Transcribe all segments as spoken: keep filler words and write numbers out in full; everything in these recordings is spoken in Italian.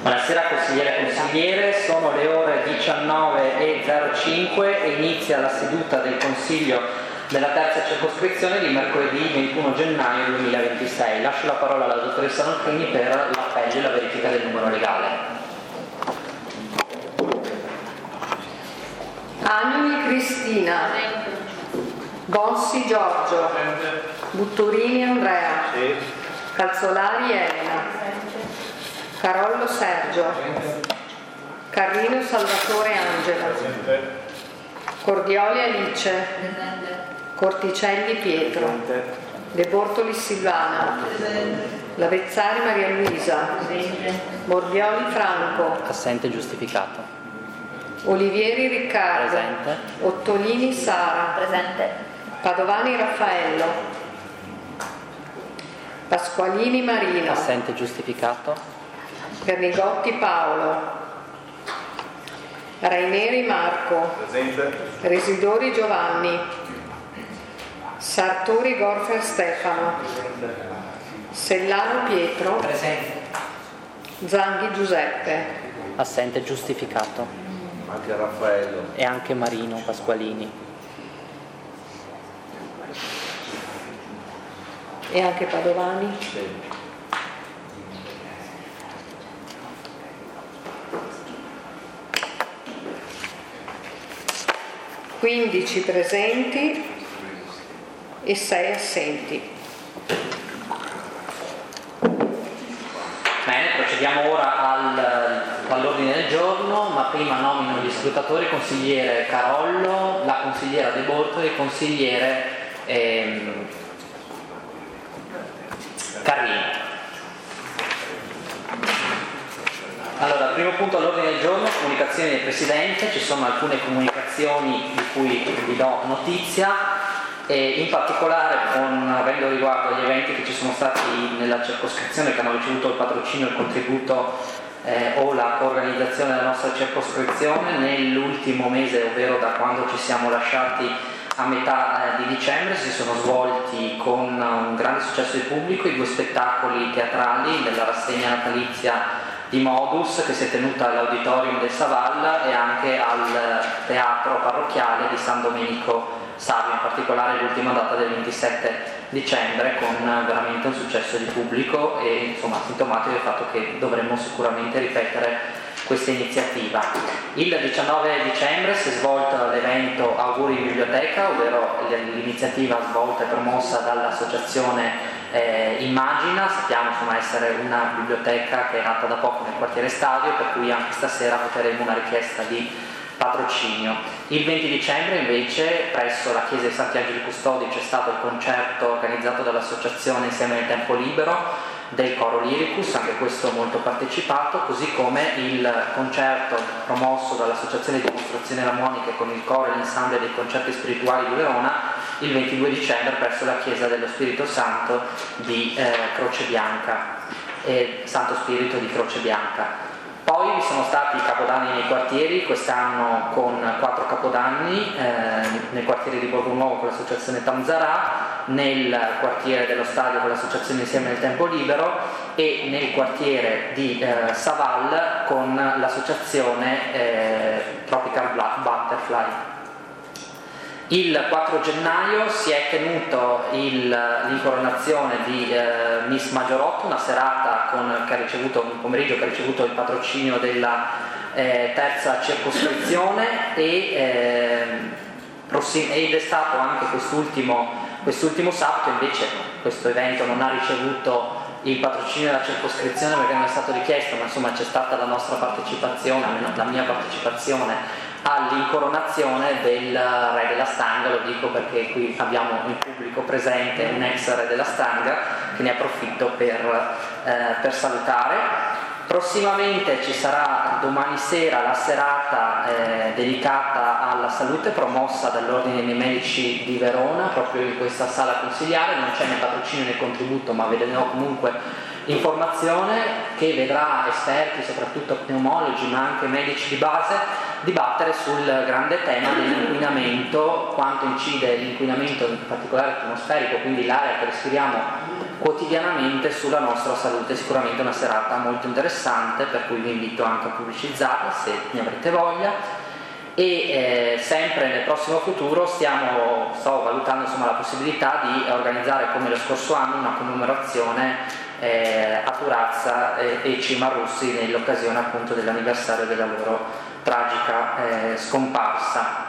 Buonasera consigliere e consigliere, sono le ore diciannove e zero cinque e inizia la seduta del Consiglio della terza circoscrizione di mercoledì ventuno gennaio duemilaventisei. Lascio la parola alla dottoressa Nolfini per l'appello e la verifica del numero legale. Agnoli Cristina, Bossi Giorgio, Butturini Andrea, Calzolari Elena, Carollo Sergio, Carlino Salvatore Angela, Cordioli Alice, Corticelli Pietro, De Bortoli Silvana, Lavezzari Maria Luisa, Morbioli Franco, Assente giustificato. Olivieri Riccardo, Presente. Ottolini Sara, Presente. Padovani Raffaello, Pasqualini Marino, Assente giustificato. Pernigotti Paolo, Raineri Marco, Presente. Residori Giovanni, Sartori Gorfer Stefano, Sellano Pietro, Presente. Zanghi Giuseppe, Assente giustificato. Anche Raffaello. E anche Marino Pasqualini. e anche Padovani. Sì. quindici presenti e sei assenti. Bene, procediamo ora al, all'ordine del giorno, ma prima nomino gli scrutatori: consigliere Carollo, la consigliera De Bortoli e il consigliere ehm, Carlino. Allora, primo punto all'ordine del giorno, comunicazioni del Presidente. Ci sono alcune comunicazioni di cui vi do notizia, e in particolare con avendo riguardo agli eventi che ci sono stati nella circoscrizione, che hanno ricevuto il patrocinio e il contributo eh, o la organizzazione della nostra circoscrizione nell'ultimo mese, ovvero da quando ci siamo lasciati a metà eh, di dicembre. Si sono svolti con un grande successo di pubblico i due spettacoli teatrali della rassegna natalizia di Modus, che si è tenuta all'Auditorium del Savalla e anche al Teatro Parrocchiale di San Domenico Savio, in particolare l'ultima data del ventisette dicembre, con veramente un successo di pubblico e insomma sintomatico del fatto che dovremmo sicuramente ripetere questa iniziativa. Il diciannove dicembre si è svolto l'evento Auguri in Biblioteca, ovvero l'iniziativa svolta e promossa dall'associazione eh, Immagina. Sappiamo insomma essere una biblioteca che è nata da poco nel quartiere Stadio, per cui anche stasera voteremo una richiesta di patrocinio. Il venti dicembre invece presso la chiesa di Santi Angeli Custodi c'è stato il concerto organizzato dall'associazione Insieme nel Tempo Libero del Coro Lyricus, anche questo molto partecipato, così come il concerto promosso dall'associazione di dimostrazioni armoniche con il coro e l'ensemble dei concerti spirituali di Verona il ventidue dicembre presso la chiesa dello Spirito Santo di eh, Croce Bianca, eh, Santo Spirito di Croce Bianca. Poi vi sono stati i capodanni nei quartieri, quest'anno con quattro capodanni, eh, nel quartiere di Borgo Nuovo con l'associazione Tamzarà, nel quartiere dello Stadio con l'associazione Insieme nel Tempo Libero e nel quartiere di eh, Saval con l'associazione eh, Tropical Black Butterfly. Il quattro gennaio si è tenuto il, l'incoronazione di eh, Miss Maggiorotto, una serata con, che ha ricevuto un pomeriggio che ha ricevuto il patrocinio della eh, terza circoscrizione e, eh, prossim- ed è stato anche quest'ultimo, quest'ultimo sabato. Invece questo evento non ha ricevuto il patrocinio della circoscrizione perché non è stato richiesto, ma insomma c'è stata la nostra partecipazione, almeno la mia partecipazione all'incoronazione del re della Stanga. Lo dico perché qui abbiamo in pubblico presente un ex re della Stanga che ne approfitto per, eh, per salutare. Prossimamente ci sarà domani sera la serata eh, dedicata alla salute promossa dall'Ordine dei Medici di Verona, proprio in questa sala consigliare. Non c'è né patrocinio né contributo, ma vedremo comunque informazione che vedrà esperti, soprattutto pneumologi ma anche medici di base, dibattere sul grande tema dell'inquinamento, quanto incide l'inquinamento in particolare atmosferico, quindi l'aria che respiriamo quotidianamente, sulla nostra salute. Sicuramente una serata molto interessante, per cui vi invito anche a pubblicizzarla se ne avrete voglia. E eh, sempre nel prossimo futuro stiamo, sto valutando insomma, la possibilità di organizzare come lo scorso anno una commemorazione eh, a Turazza e, e Cimarussi nell'occasione appunto dell'anniversario della loro tragica eh, scomparsa.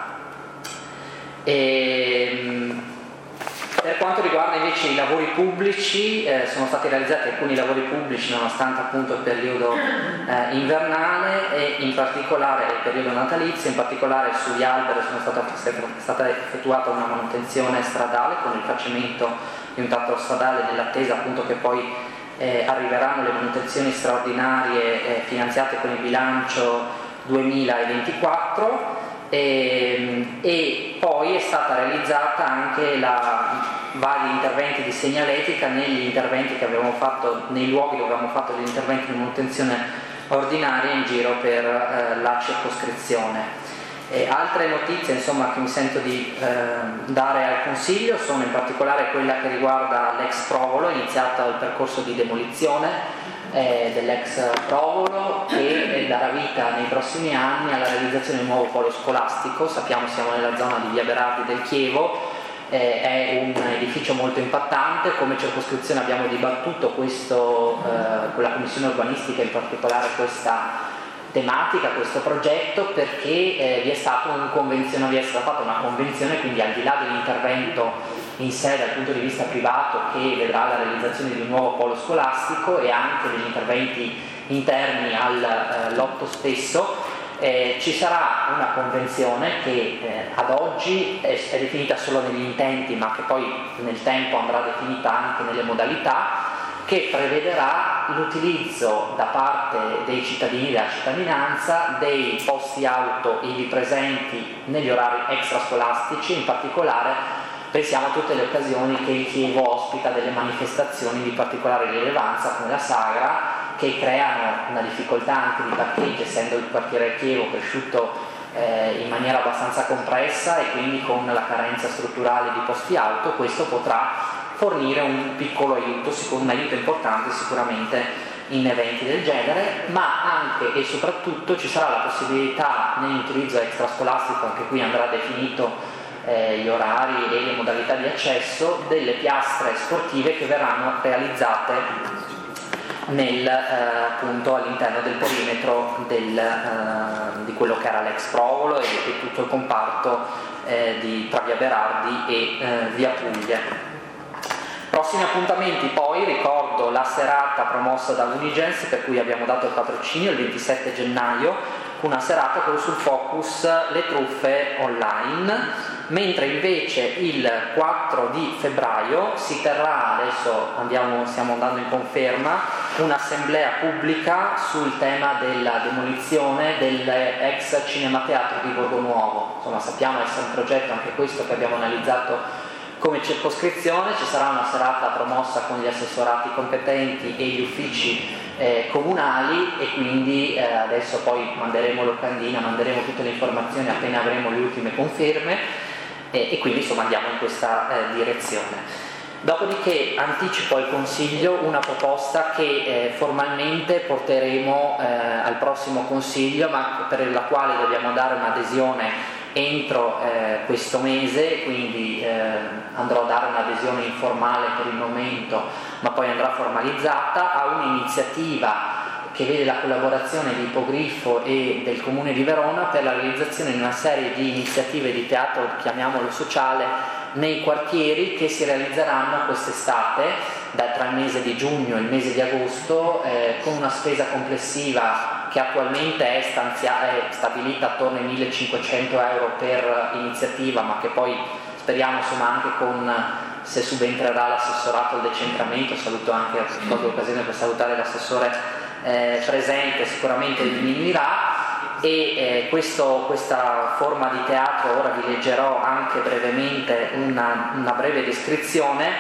E, per quanto riguarda invece i lavori pubblici, eh, sono stati realizzati alcuni lavori pubblici nonostante appunto il periodo eh, invernale e in particolare il periodo natalizio, in particolare sugli alberi sono stata, è stata effettuata una manutenzione stradale con il rifacimento di un tratto stradale nell'attesa appunto che poi eh, arriveranno le manutenzioni straordinarie eh, finanziate con il bilancio duemilaventiquattro. E, e poi è stata realizzata anche la, vari interventi di segnaletica negli interventi che abbiamo fatto, nei luoghi dove abbiamo fatto gli interventi di manutenzione ordinaria in giro per eh, la circoscrizione. E altre notizie insomma, che mi sento di eh, dare al Consiglio sono in particolare quella che riguarda l'ex Provolo, iniziato il percorso di demolizione eh, dell'ex Provolo che darà vita nei prossimi anni alla realizzazione di un nuovo polo scolastico. Sappiamo siamo nella zona di via Berardi del Chievo, eh, è un edificio molto impattante. Come circoscrizione abbiamo dibattuto questo, eh, con la commissione urbanistica in particolare questa tematica, questo progetto, perché eh, vi è stata un convenzione, vi è stata fatta una convenzione, quindi al di là dell'intervento in sé dal punto di vista privato che vedrà la realizzazione di un nuovo polo scolastico e anche degli interventi interni al eh, lotto stesso, eh, ci sarà una convenzione che eh, ad oggi è, è definita solo negli intenti, ma che poi nel tempo andrà definita anche nelle modalità, che prevederà l'utilizzo da parte dei cittadini, della cittadinanza, dei posti auto ivi presenti negli orari extrascolastici. In particolare pensiamo a tutte le occasioni che il Chievo ospita delle manifestazioni di particolare rilevanza come la Sagra, che creano una difficoltà anche di parcheggio, essendo il quartiere Chievo cresciuto eh, in maniera abbastanza compressa e quindi con la carenza strutturale di posti auto. Questo potrà fornire un piccolo aiuto, un aiuto importante sicuramente in eventi del genere, ma anche e soprattutto ci sarà la possibilità nell'utilizzo extrascolastico, anche qui andrà definito eh, gli orari e le modalità di accesso, delle piastre sportive che verranno realizzate nel, eh, appunto all'interno del perimetro del, eh, di quello che era l'ex Provolo e di tutto il comparto eh, di, tra via Berardi e eh, via Puglia. Prossimi appuntamenti poi, ricordo la serata promossa da Unigens, per cui abbiamo dato il patrocinio il ventisette gennaio, una serata con sul focus le truffe online, mentre invece il quattro di febbraio si terrà, adesso andiamo, stiamo andando in conferma, un'assemblea pubblica sul tema della demolizione dell'ex Cinemateatro di Borgo Nuovo. Insomma, sappiamo essere un progetto anche questo che abbiamo analizzato come circoscrizione. Ci sarà una serata promossa con gli assessorati competenti e gli uffici eh, comunali e quindi eh, adesso poi manderemo l'ocandina, manderemo tutte le informazioni appena avremo le ultime conferme eh, e quindi insomma andiamo in questa eh, direzione. Dopodiché anticipo al Consiglio una proposta che eh, formalmente porteremo eh, al prossimo Consiglio, ma per la quale dobbiamo dare un'adesione entro eh, questo mese, quindi eh, andrò a dare un'adesione informale per il momento, ma poi andrà formalizzata, a un'iniziativa che vede la collaborazione di Ipogrifo e del Comune di Verona per la realizzazione di una serie di iniziative di teatro, chiamiamolo sociale, nei quartieri che si realizzeranno quest'estate, da, tra il mese di giugno e il mese di agosto, eh, con una spesa complessiva che attualmente è, stanzia- è stabilita attorno ai millecinquecento euro per iniziativa, ma che poi speriamo insomma anche con, se subentrerà l'assessorato al decentramento, saluto anche, colgo l'occasione per salutare l'assessore eh, presente, sicuramente diminuirà. E eh, questo, questa forma di teatro, ora vi leggerò anche brevemente una, una breve descrizione,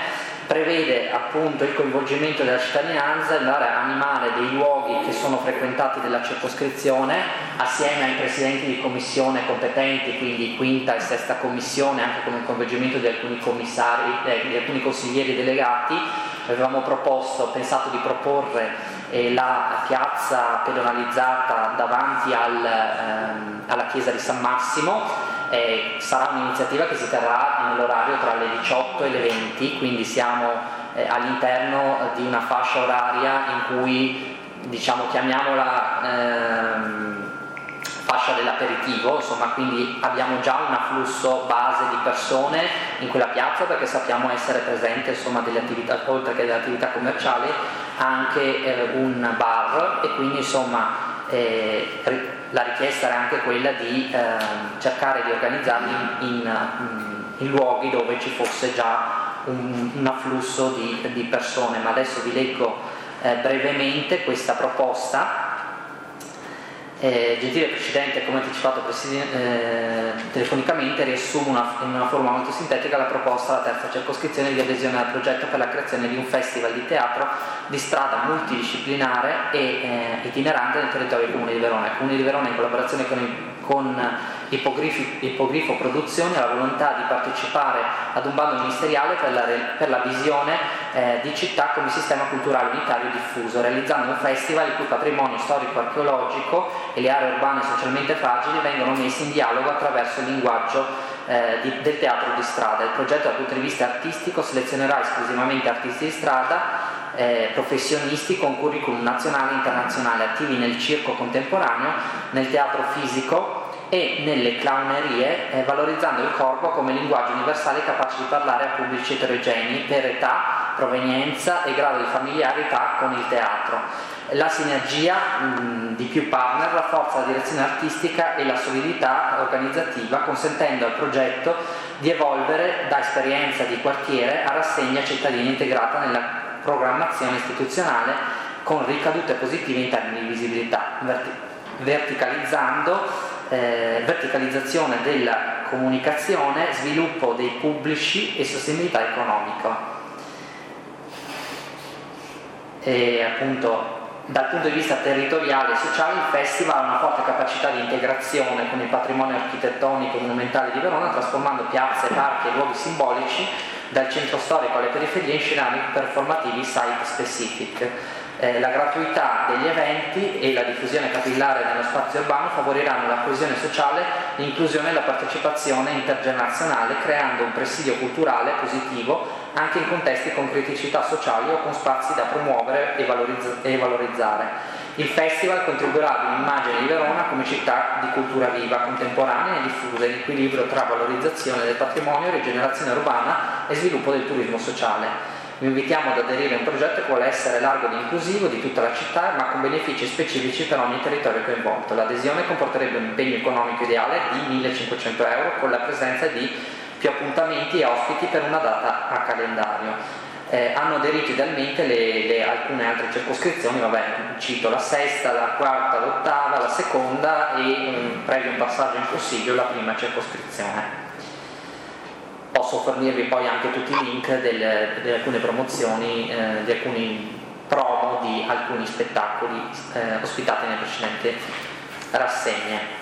prevede appunto il coinvolgimento della cittadinanza, andare a animare dei luoghi che sono frequentati dalla circoscrizione assieme ai presidenti di commissione competenti, quindi quinta e sesta commissione, anche con il coinvolgimento di alcuni commissari, eh, di alcuni consiglieri delegati. Avevamo proposto, pensato di proporre eh, la piazza pedonalizzata davanti al, ehm, alla chiesa di San Massimo. Eh, sarà un'iniziativa che si terrà nell'orario tra le diciotto e le venti, quindi siamo eh, all'interno di una fascia oraria in cui, diciamo, chiamiamola ehm, fascia dell'aperitivo, insomma, quindi abbiamo già un afflusso base di persone in quella piazza, perché sappiamo essere presente, insomma, delle attività, oltre che delle attività commerciali, anche eh, un bar, e quindi insomma eh, la richiesta era anche quella di eh, cercare di organizzarli in, in, in luoghi dove ci fosse già un, un afflusso di, di persone. Ma adesso vi leggo eh, brevemente questa proposta. Eh, gentile Presidente, come anticipato eh, telefonicamente, riassumo una, in una forma molto sintetica la proposta alla terza circoscrizione di adesione al progetto per la creazione di un festival di teatro di strada multidisciplinare e eh, itinerante nel territorio del Comune di Verona. Il Comune di Verona, in collaborazione con, il, con Ippogrifo Produzioni, ha la volontà di partecipare ad un bando ministeriale per la, per la visione eh, di città come sistema culturale unitario diffuso, realizzando un festival il cui patrimonio storico-archeologico e le aree urbane socialmente fragili vengono messi in dialogo attraverso il linguaggio eh, di, del teatro di strada. Il progetto dal punto di vista artistico selezionerà esclusivamente artisti di strada, eh, professionisti con curriculum nazionale e internazionale attivi nel circo contemporaneo, nel teatro fisico e nelle clownerie, eh, valorizzando il corpo come linguaggio universale capace di parlare a pubblici eterogenei per età, provenienza e grado di familiarità con il teatro. La sinergia mh, di più partner rafforza la direzione artistica e la solidità organizzativa, consentendo al progetto di evolvere da esperienza di quartiere a rassegna cittadina integrata nella programmazione istituzionale, con ricadute positive in termini di visibilità, verti- verticalizzando Eh, verticalizzazione della comunicazione, sviluppo dei pubblici e sostenibilità economica. E appunto dal punto di vista territoriale e sociale il festival ha una forte capacità di integrazione con il patrimonio architettonico e monumentale di Verona, trasformando piazze, parchi e luoghi simbolici dal centro storico alle periferie in scenari performativi site specific. Eh, la gratuità degli eventi e la diffusione capillare nello spazio urbano favoriranno la coesione sociale, l'inclusione e la partecipazione intergenerazionale, creando un presidio culturale positivo anche in contesti con criticità sociali o con spazi da promuovere e, valorizz- e valorizzare. Il festival contribuirà ad un'immagine di Verona come città di cultura viva, contemporanea e diffusa, in equilibrio tra valorizzazione del patrimonio, rigenerazione urbana e sviluppo del turismo sociale. Vi invitiamo ad aderire a un progetto che vuole essere largo ed inclusivo di tutta la città, ma con benefici specifici per ogni territorio coinvolto. L'adesione comporterebbe un impegno economico ideale di millecinquecento euro, con la presenza di più appuntamenti e ospiti per una data a calendario. Eh, hanno aderito idealmente le, le, alcune altre circoscrizioni, vabbè, cito la sesta, la quarta, l'ottava, la seconda e, um, previo un passaggio in consiglio, la prima circoscrizione. Posso fornirvi poi anche tutti i link delle, di alcune promozioni, eh, di alcuni promo di alcuni spettacoli eh, ospitati nelle precedenti rassegne.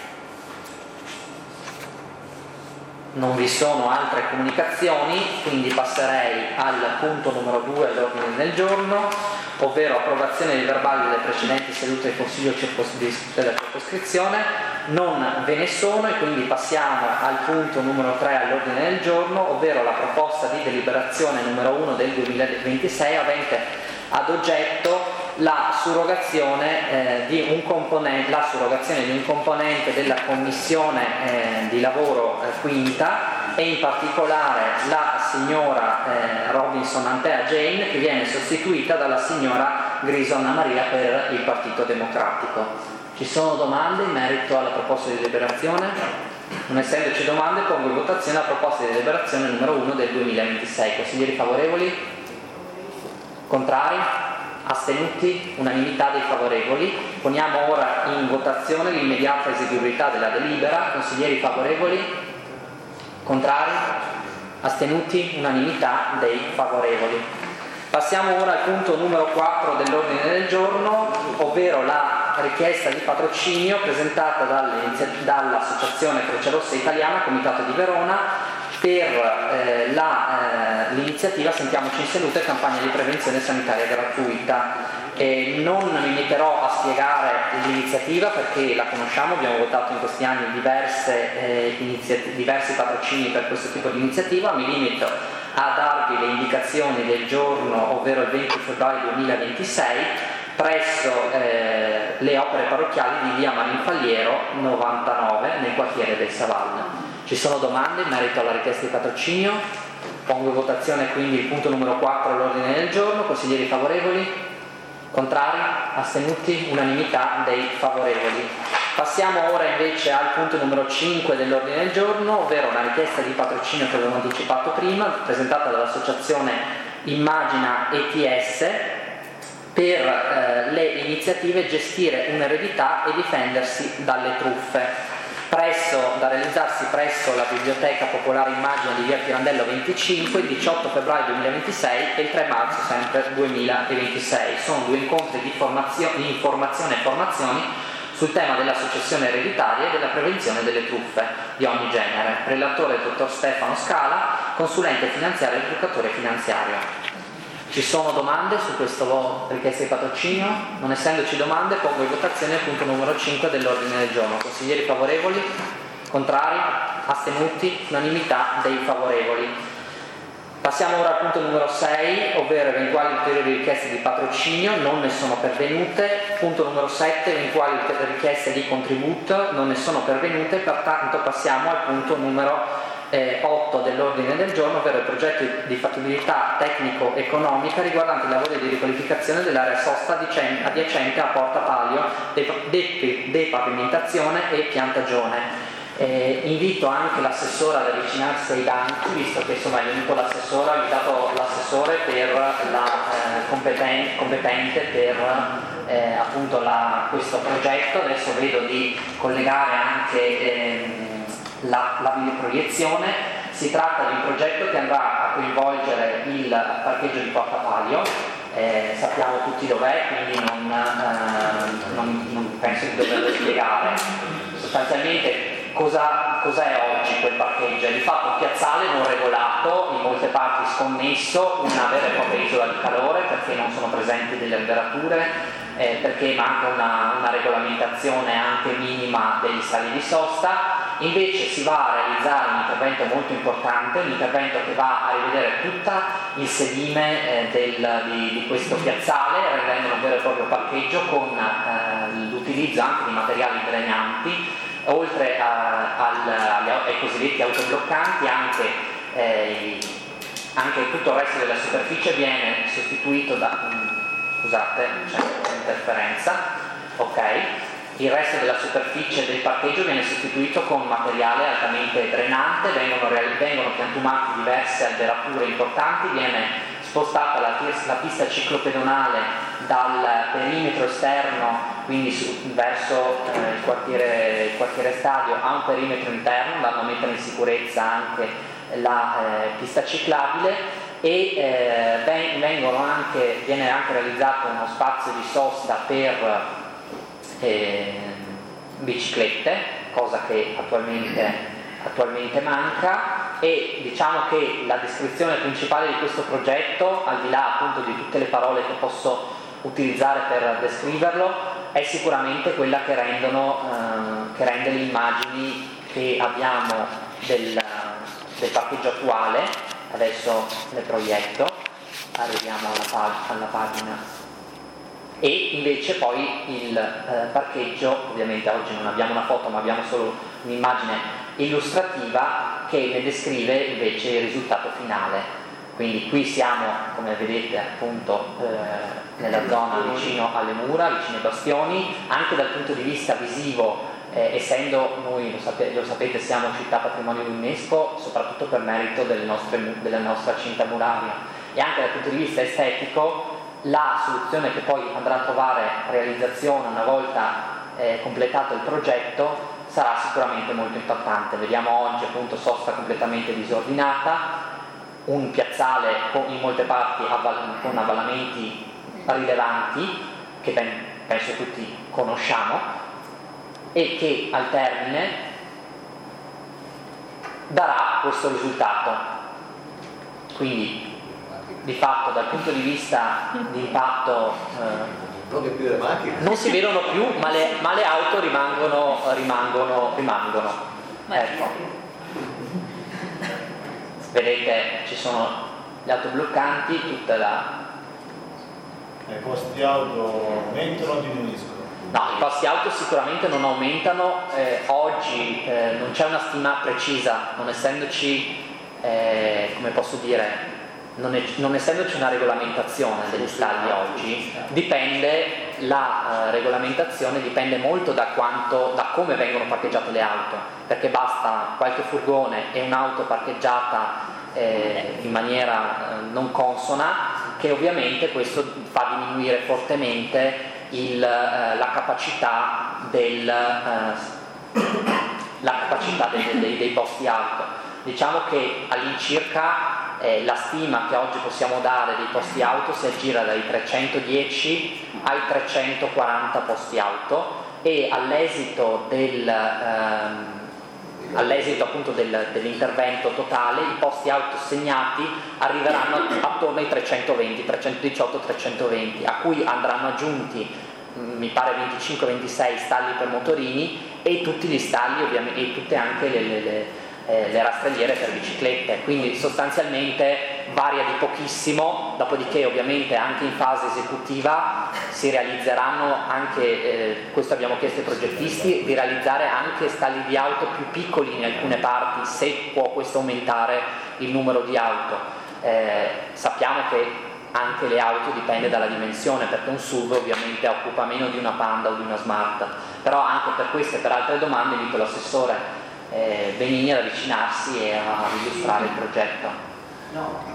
Non vi sono altre comunicazioni, quindi passerei al punto numero due all'ordine del giorno, ovvero approvazione dei verbali delle precedenti sedute del Consiglio circos- della circoscrizione. Non ve ne sono e quindi passiamo al punto numero tre all'ordine del giorno, ovvero la proposta di deliberazione numero uno del duemilaventisei avente ad oggetto la surrogazione, eh, di un componente, la surrogazione di un componente della commissione eh, di lavoro eh, quinta, e in particolare la signora eh, Robinson Antea Jane, che viene sostituita dalla signora Grison Anna Maria per il Partito Democratico. Ci sono domande in merito alla proposta di deliberazione? Non essendoci domande, pongo in votazione la proposta di deliberazione numero uno del duemilaventisei. Consiglieri favorevoli? Contrari? Astenuti? Unanimità dei favorevoli. Poniamo ora in votazione l'immediata eseguibilità della delibera. Consiglieri favorevoli? Contrari? Astenuti? Unanimità dei favorevoli. Passiamo ora al punto numero quattro dell'ordine del giorno, ovvero la richiesta di patrocinio presentata dall'Associazione Croce Rossa Italiana, Comitato di Verona, per eh, la, eh, l'iniziativa Sentiamoci in Salute, campagna di prevenzione sanitaria gratuita. E non mi metterò a spiegare l'iniziativa perché la conosciamo, abbiamo votato in questi anni diverse, eh, iniziat- diversi patrocini per questo tipo di iniziativa. Mi limito a darvi le indicazioni del giorno, ovvero il venti febbraio duemilaventisei, presso eh, le opere parrocchiali di via Marinfalliero novantanove nel quartiere del Savallo. Ci sono domande in merito alla richiesta di patrocinio? Pongo in votazione quindi il punto numero quattro all'ordine del giorno. Consiglieri favorevoli? Contrari? Astenuti? Unanimità dei favorevoli. Passiamo ora invece al punto numero cinque dell'ordine del giorno, ovvero una richiesta di patrocinio che avevo anticipato prima, presentata dall'associazione Immagina E T S per eh, le iniziative Gestire un'eredità e difendersi dalle truffe. Presso, da realizzarsi presso la Biblioteca Popolare Immagina di via Pirandello venticinque il diciotto febbraio duemilaventisei e il tre marzo sempre duemilaventisei. Sono due incontri di, formazio- di informazione e formazioni sul tema della successione ereditaria e della prevenzione delle truffe di ogni genere. Relatore il dottor Stefano Scala, consulente finanziario ed educatore finanziario. Ci sono domande su questo richiesta di patrocinio? Non essendoci domande, pongo in votazione il punto numero cinque dell'ordine del giorno. Consiglieri favorevoli? Contrari? Astenuti? Unanimità dei favorevoli. Passiamo ora al punto numero sei, ovvero eventuali ulteriori richieste di patrocinio, non ne sono pervenute. Punto numero sette, eventuali richieste di contributo, non ne sono pervenute, pertanto passiamo al punto numero Eh, otto dell'ordine del giorno, ovvero il progetto di fattibilità tecnico-economica riguardante i lavori di riqualificazione dell'area sosta adiacente a Porta Palio, depavimentazione e piantagione. Eh, invito anche l'assessore ad avvicinarsi ai banchi, visto che insomma è venuto l'assessore, ha invitato l'assessore per la eh, competen- competente per eh, appunto la, questo progetto. Adesso vedo di collegare anche ehm, La, la videoproiezione. Si tratta di un progetto che andrà a coinvolgere il parcheggio di Porta Palio, eh, sappiamo tutti dov'è, quindi non, eh, non, non penso di doverlo spiegare. Sostanzialmente cosa, cos'è oggi quel parcheggio? È di fatto un piazzale non regolato, in molte parti sconnesso, una vera e propria isola di calore perché non sono presenti delle alberature, eh, perché manca una, una regolamentazione anche minima degli stalli di sosta. Invece si va a realizzare un intervento molto importante, un intervento che va a rivedere tutto il sedime eh, del, di, di questo piazzale, rendendolo un vero e proprio parcheggio con eh, l'utilizzo anche di materiali drenanti, oltre a, al, ai cosiddetti autobloccanti, anche, eh, anche tutto il resto della superficie viene sostituito da... scusate, c'è un'interferenza, ok? Il resto della superficie del parcheggio viene sostituito con materiale altamente drenante, vengono, reali- vengono piantumate diverse alberature importanti, viene spostata la, la pista ciclopedonale dal perimetro esterno, quindi su, verso eh, il, quartiere, il quartiere Stadio, a un perimetro interno, andando a mettere in sicurezza anche la eh, pista ciclabile. E eh, vengono anche, viene anche realizzato uno spazio di sosta per Eh, biciclette, cosa che attualmente, attualmente manca, e diciamo che la descrizione principale di questo progetto, al di là appunto di tutte le parole che posso utilizzare per descriverlo, è sicuramente quella che, rendono, eh, che rende le immagini che abbiamo del, del parcheggio attuale. Adesso le proietto, arriviamo alla, pag- alla pagina. E invece poi il eh, parcheggio, ovviamente oggi non abbiamo una foto ma abbiamo solo un'immagine illustrativa che ne descrive invece il risultato finale. Quindi qui siamo, come vedete, appunto eh, nella zona vicino alle mura, vicino ai bastioni, anche dal punto di vista visivo, eh, essendo noi, lo sapete, lo sapete, siamo città patrimonio UNESCO, soprattutto per merito delle nostre, della nostra cinta muraria, e anche dal punto di vista estetico. La soluzione che poi andrà a trovare realizzazione una volta eh, completato il progetto sarà sicuramente molto importante. Vediamo oggi appunto sosta completamente disordinata, un piazzale con, in molte parti avval- con avvallamenti rilevanti, che ben, penso tutti conosciamo, e che al termine darà questo risultato. Quindi di fatto dal punto di vista di impatto eh, non, che più le macchine. non si vedono più, ma le, ma le auto rimangono, rimangono, rimangono. Ecco. Vedete, ci sono gli autobloccanti, tutta la... I costi auto aumentano o diminuiscono? No, i costi auto sicuramente non aumentano, eh, oggi eh, non c'è una stima precisa, non essendoci, eh, come posso dire, non, è, non essendoci una regolamentazione degli stalli oggi, dipende, la eh, regolamentazione dipende molto da quanto, da come vengono parcheggiate le auto, perché basta qualche furgone e un'auto parcheggiata eh, in maniera eh, non consona, che ovviamente questo fa diminuire fortemente il, eh, la capacità, del, eh, la capacità dei, dei, dei posti auto. Diciamo che all'incirca eh, la stima che oggi possiamo dare dei posti auto si aggira dai trecentodieci ai trecentoquaranta posti auto, e all'esito del... Ehm, all'esito appunto del, dell'intervento totale i posti auto segnati arriveranno attorno ai trecentoventi, trecentodiciotto, trecentoventi, a cui andranno aggiunti mi pare venticinque ventisei stalli per motorini e tutti gli stalli ovviamente, e tutte anche le, le, le, eh, le rastrelliere per biciclette, quindi sostanzialmente varia di pochissimo, dopodiché ovviamente anche in fase esecutiva si realizzeranno anche, eh, questo abbiamo chiesto ai progettisti, di realizzare anche stalli di auto più piccoli in alcune parti, se può questo aumentare il numero di auto. Eh, sappiamo che anche le auto dipende dalla dimensione, perché un S U V ovviamente occupa meno di una Panda o di una Smart, però anche per queste e per altre domande invito l'assessore eh, Benigni ad avvicinarsi e a illustrare il progetto. No.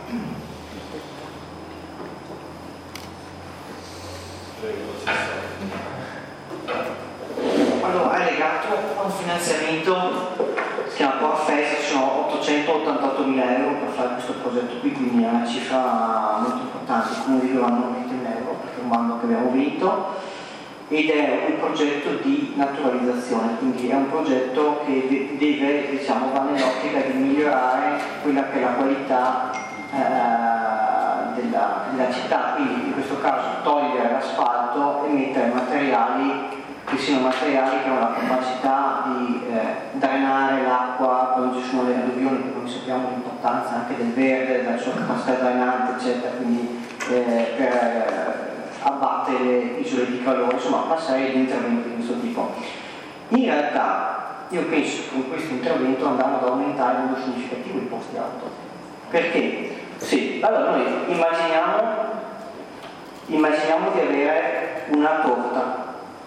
Allora, è legato a un finanziamento, si chiama Porfest, ci sono ottocentottantottomila euro per fare questo progetto qui, quindi è una cifra molto importante, il comune di Verona non mette in euro perché è un bando che abbiamo vinto, ed è un progetto di naturalizzazione, quindi è un progetto che deve, diciamo, va nell'ottica di migliorare quella che è la qualità eh, della, della città, quindi in questo caso togliere l'asfalto e mettere materiali che siano materiali che hanno la capacità di eh, drenare l'acqua quando ci sono le alluvioni, perché noi sappiamo l'importanza anche del verde, della sua capacità drenante, eccetera, quindi eh, per eh, abbattere le isole di calore, insomma una serie di interventi di questo tipo. In realtà io penso che con questo intervento andranno ad aumentare in modo significativo i posti auto. Perché? Sì, allora noi immaginiamo, immaginiamo di avere una torta.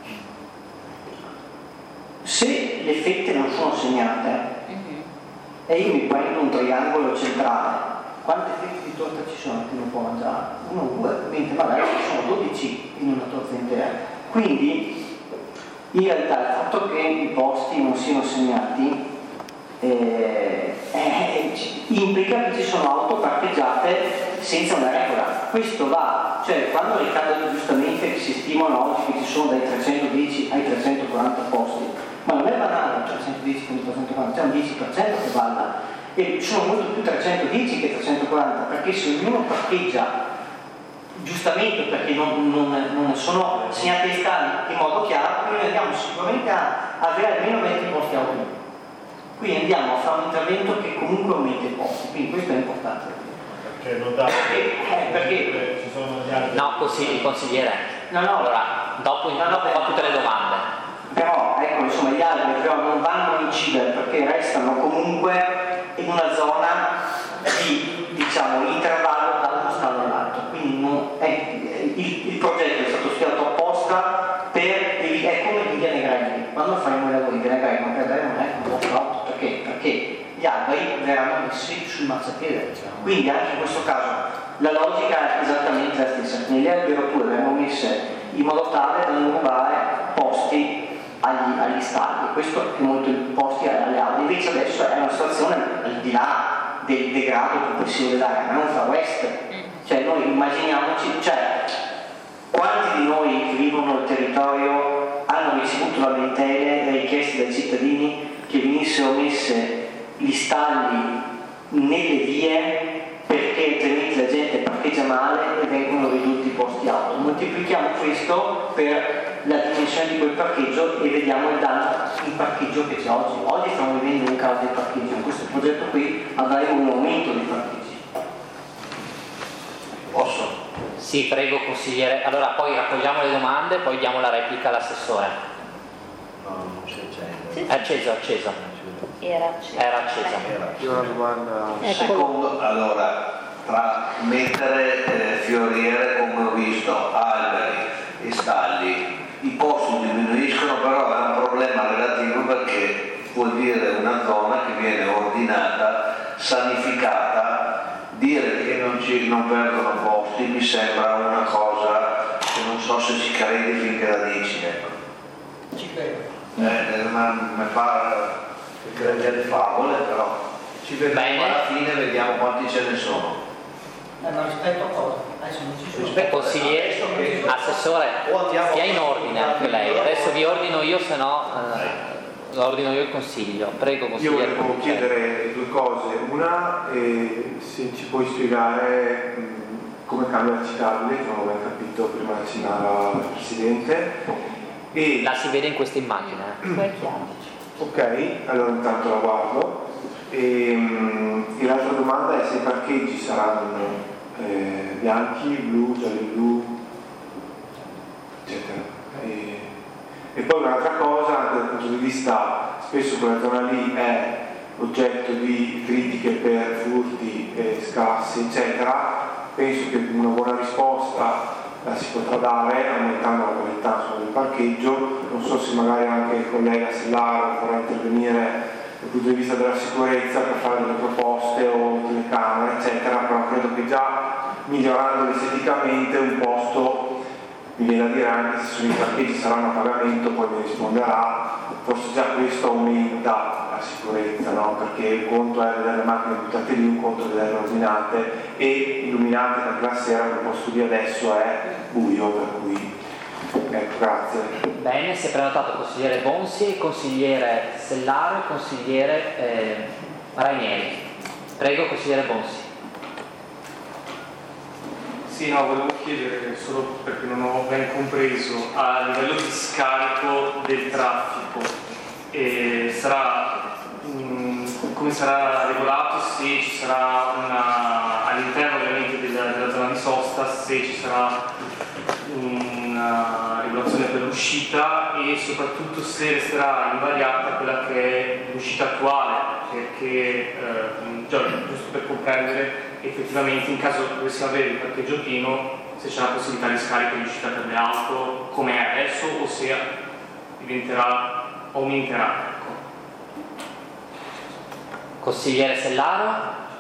Se le fette non sono segnate mm-hmm. e io mi prendo un triangolo centrale, quante fette di torta ci sono che non può mangiare? Uno, due, mentre magari ci sono dodici in una torta intera. Quindi in realtà il fatto che i posti non siano segnati eh, eh, implica che ci sono auto parcheggiate senza una regola. Questo va, cioè quando Riccardo giustamente si stimano oggi che ci sono dai trecentodieci ai trecentoquaranta posti, ma non è banale trecentodieci con trecentoquaranta, c'è un dieci per cento che balla, e sono molto più trecentodieci che trecentoquaranta, perché se ognuno parcheggia giustamente perché non, non, non sono segnati i stalli in modo chiaro, noi andiamo sicuramente a avere almeno venti posti auto. Quindi andiamo a fare un intervento che comunque aumenta i posti, quindi questo è importante. Perché non dà perché, eh, perché ci sono gli altri. No, così il consigliere. No, no, allora, dopo, no, no, dopo fa tutte le domande. Però, ecco, insomma, gli alberi però non vanno a incidere perché restano comunque in una zona di, diciamo, intervallo da uno stallo all'altro. Quindi non, è, il, il progetto è stato studiato apposta per, è come in Via Negrelli. Quando faremo i lavori in Via Negrelli, ma per non è un posto alto, perché? Perché gli alberi verranno messi sul marciapiede. Quindi anche in questo caso la logica è esattamente la stessa. Quindi le alberature verranno messe in modo tale da non rubare posti agli, agli stalli. Questo è molto posti alle auto. Invece adesso è una situazione al di là del degrado complessivo dell'area, ma non Far West. Cioè noi immaginiamoci, cioè quanti di noi che vivono nel territorio hanno ricevuto lamentele e richieste dai cittadini che venissero messe gli stalli nelle vie perché altrimenti la gente parcheggia male e vengono ridotti i posti auto. Moltiplichiamo questo per la dimensione di quel parcheggio e vediamo il danno in parcheggio che c'è oggi. Oggi stiamo vivendo un caso di parcheggio, in questo progetto qui avremo un aumento dei parcheggi. Posso? Sì, prego consigliere. Allora poi raccogliamo le domande, poi diamo la replica all'assessore. No, non si accende. È acceso, è acceso. Era acceso. Era accesa. Io ho una domanda. Secondo, allora, tra mettere eh, fioriere, come ho visto, alberi e stalli, i posti diminuiscono, però è un problema relativo perché vuol dire una zona che viene ordinata, sanificata. Dire che non, ci, non perdono posti mi sembra una cosa che non so se ci credi finché la dici. Ecco. Ci credo. Eh, mi fa credere favole, però ci vediamo alla fine, vediamo quanti ce ne sono. Eh, ma rispetto a cosa? Adesso non ci sono. Rispetto Consigliere, che... assessore, stia in ordine anche lei. Adesso vi ordino io, se no eh, ordino io il consiglio. Prego, Io consigliere. volevo chiedere due cose. Una, eh, se ci puoi spiegare mh, come cambia la ciclabile, che non ho ben capito, prima accennava il Presidente. E... La si vede in questa immagine. Poi chiaro. Ok, allora intanto la guardo. E, mh, e l'altra domanda è se i parcheggi saranno eh, bianchi, blu, gialli-blu, eccetera. E, e poi un'altra cosa, anche dal punto di vista, spesso quella zona lì è oggetto di critiche per furti, eh, scassi, eccetera. Penso che una buona risposta la si potrà dare aumentando la qualità del parcheggio. Non so se magari anche il collega Sellaro vorrà intervenire dal punto di vista della sicurezza per fare delle proposte o telecamere eccetera, però credo che già migliorando esteticamente un posto, mi viene da dire anche se sono i parcheggi saranno a pagamento, poi mi risponderà, forse già questo aumenta la sicurezza, no? Perché un conto è vedere le macchine buttate lì, un conto è vederle ordinate e illuminate, perché la sera quel posto lì adesso è buio, per cui ecco, grazie. Bene, si è prenotato il consigliere Bonsi, il consigliere Sellaro e il consigliere eh, Rainieri. Prego, consigliere Bonsi. Sì, no, volevo chiedere, solo perché non ho ben compreso, a livello di scarico del traffico, eh, sarà, mh, come sarà regolato, se ci sarà una, all'interno ovviamente della, della zona di sosta, se ci sarà una regolazione per l'uscita e soprattutto se resterà invariata quella che è l'uscita attuale, perché, eh, giusto per comprendere effettivamente in caso dovessimo avere il parcheggio pieno, se c'è la possibilità di scarico di uscita per le auto come è adesso o se diventerà, aumenterà. Ecco. Consigliere Sellaro.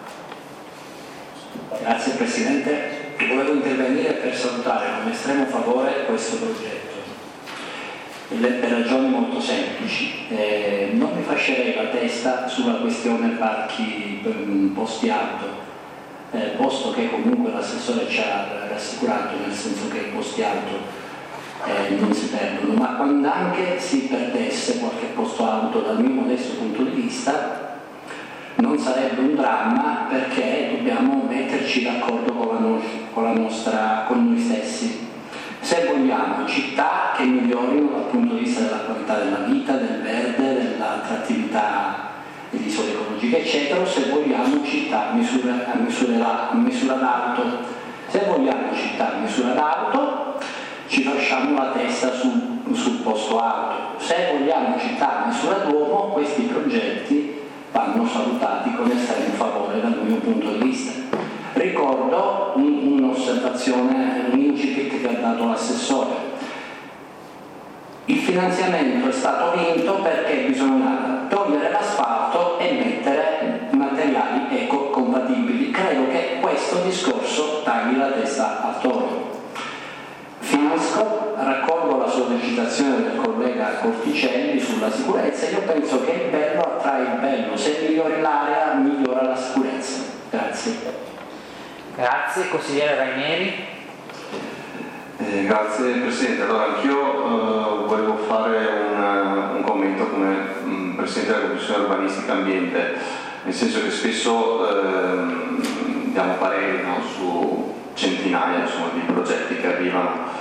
Grazie Presidente. Volevo intervenire per salutare con estremo favore questo progetto per ragioni molto semplici. Eh, non mi fascerei la testa sulla questione parchi posti auto, eh, posto che comunque l'assessore ci ha rassicurato, nel senso che i posti auto eh, non si perdono, ma quando anche si perdesse qualche posto auto, dal mio modesto punto di vista non sarebbe un dramma, perché dobbiamo metterci d'accordo con la, no- con la nostra, con noi stessi. Se vogliamo città che migliorino dal punto di vista della qualità della vita, del verde, dell'attrattività delle isole ecologiche, eccetera, o se vogliamo città a misura, a misura, a misura d'auto. Se vogliamo città a misura d'auto, ci facciamo la testa sul, sul posto auto. Se vogliamo città a misura d'uomo, questi progetti vanno salutati con estremo favore dal mio punto di vista. Ricordo un, un'osservazione, un incipit che ha dato l'assessore. Il finanziamento è stato vinto perché bisogna togliere l'asfalto e mettere materiali ecocompatibili. Credo che questo discorso tagli la testa al toro. Finisco, raccolgo la sollecitazione del collega creare porticelli sulla sicurezza. Io penso che il bello attrae il bello, se migliori l'area migliora la sicurezza. Grazie. Grazie, consigliere Raineri. Eh, grazie Presidente. Allora anch'io eh, volevo fare un, un commento come mh, Presidente della Commissione Urbanistica e Ambiente, nel senso che spesso eh, diamo pareri, no, su centinaia, insomma, di progetti che arrivano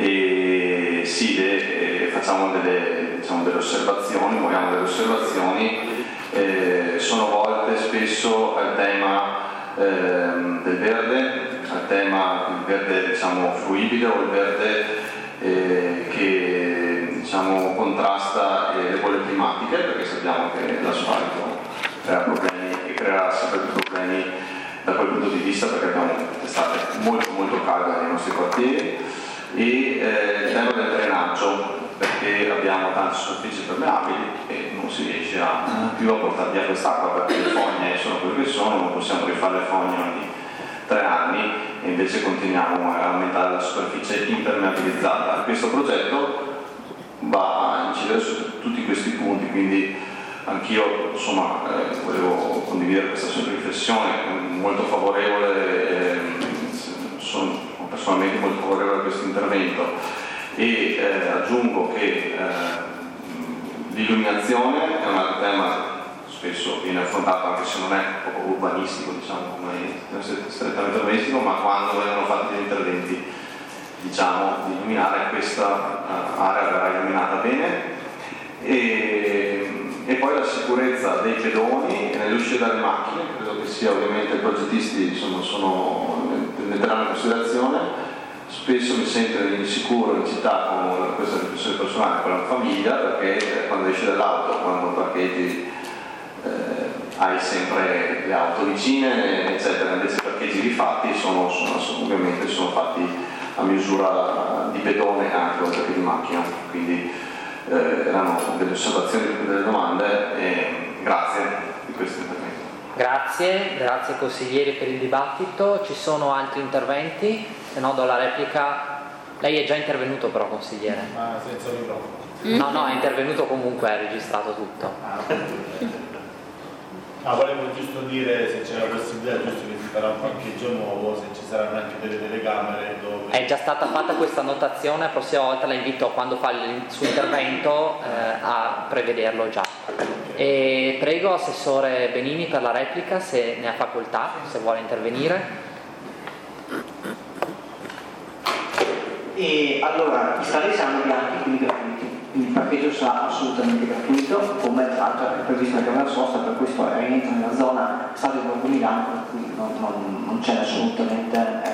e sì, le, eh, facciamo delle, diciamo, delle osservazioni, muoviamo delle osservazioni, eh, sono volte spesso al tema eh, del verde, al tema del verde, diciamo, fruibile o il verde eh, che, diciamo, contrasta eh, le bolle climatiche, perché sappiamo che l'asfalto crea problemi e creerà sempre più problemi da quel punto di vista, perché abbiamo estate molto molto calde nei nostri quartieri, e eh, il tema del drenaggio, perché abbiamo tante superfici permeabili e non si riesce a, più a portare via quest'acqua, perché le fogne sono quelle che sono, non possiamo rifare le fogne ogni tre anni e invece continuiamo a aumentare la superficie impermeabilizzata. Questo progetto va a incidere su tutti questi punti, quindi anch'io, insomma, eh, volevo condividere questa riflessione molto favorevole, eh, sono personalmente molto favorevole a questo intervento e eh, aggiungo che eh, l'illuminazione è un altro tema, spesso viene affrontato anche se non è proprio urbanistico, diciamo, come strettamente urbanistico, ma quando vengono fatti degli interventi, diciamo, di illuminare, questa uh, area verrà illuminata bene. E, e poi la sicurezza dei pedoni e nell'uscita dalle macchine, credo che sia, ovviamente i progettisti, insomma, sono, metteranno in considerazione. Spesso mi sento insicuro in città con questa riflessione personale con la famiglia, perché quando esci dall'auto, quando parcheggi, eh, hai sempre le auto vicine, eccetera. Invece i parcheggi rifatti sono, sono, ovviamente sono fatti a misura di pedone anche oltre che di macchina, quindi eh, erano delle osservazioni, delle domande, e grazie di questo intervento. Grazie, grazie consiglieri per il dibattito. Ci sono altri interventi? Se no do la replica. Lei è già intervenuto però, consigliere. Ma senza microfono. No, no, è intervenuto comunque, è registrato tutto. Ah, volevo giusto dire se c'è la possibilità, giusto che si farà un parcheggio nuovo, se ci saranno anche delle telecamere dove... È già stata fatta questa annotazione, la prossima volta la invito, quando fa il suo intervento, eh, a prevederlo già. E prego Assessore Benini per la replica, se ne ha facoltà, se vuole intervenire. E allora, i stadi saranno bianchi, quindi gratuiti. Il parcheggio sarà assolutamente gratuito, come tra l'altro è previsto anche la sosta, per questo rientra nella zona Stadio Borgo Milano, per cui non, non, non c'è assolutamente.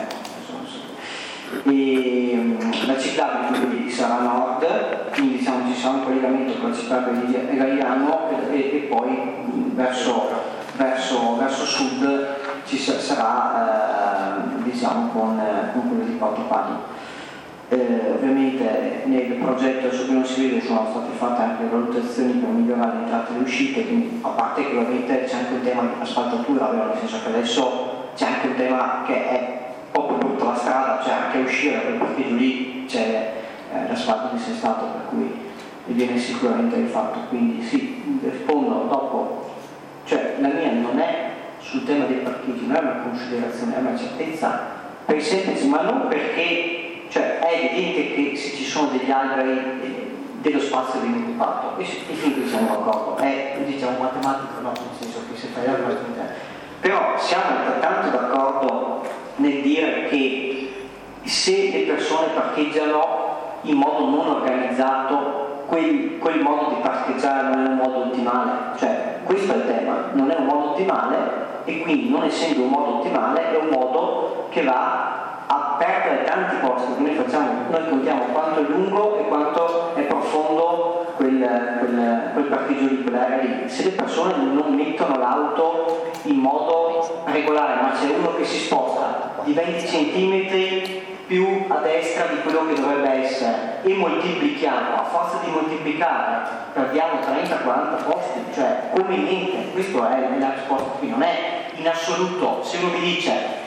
Eh, e la ciclabile quindi sarà a nord, quindi diciamo ci sarà un collegamento con la ciclabile di Gaiano e, e poi verso, verso, verso sud ci sarà eh, diciamo con, con quello di Porto Pali. Eh, ovviamente nel progetto, su cui non si vede, sono state fatte anche valutazioni per migliorare le entrate e le uscite, quindi a parte che ovviamente c'è anche un tema di asfaltatura, vero? Nel senso che adesso c'è anche un tema che è proprio brutta la strada, cioè anche uscire per il parcheggio lì c'è eh, l'asfalto dissestato, per cui viene sicuramente rifatto. Quindi sì, rispondo dopo, cioè la mia non è sul tema dei parcheggi, non è una considerazione, è una certezza per il semplice, ma non perché, cioè è evidente che se ci sono degli alberi eh, dello spazio viene occupato, e finché siamo d'accordo, è diciamo matematico, no? Nel senso che se fai l'albero però siamo altrettanto d'accordo nel dire che se le persone parcheggiano in modo non organizzato, quel, quel modo di parcheggiare non è un modo ottimale, cioè questo è il tema, non è un modo ottimale, e quindi non essendo un modo ottimale è un modo che va a perdere tanti posti. Noi facciamo, noi contiamo quanto è lungo e quanto è profondo quel, quel, quel parcheggio di quell'area lì. Se le persone non mettono l'auto in modo regolare, ma c'è uno che si sposta di venti centimetri più a destra di quello che dovrebbe essere e moltiplichiamo, a forza di moltiplicare perdiamo trenta quaranta posti, cioè come niente. Questo è la risposta qui, non è in assoluto. Se uno mi dice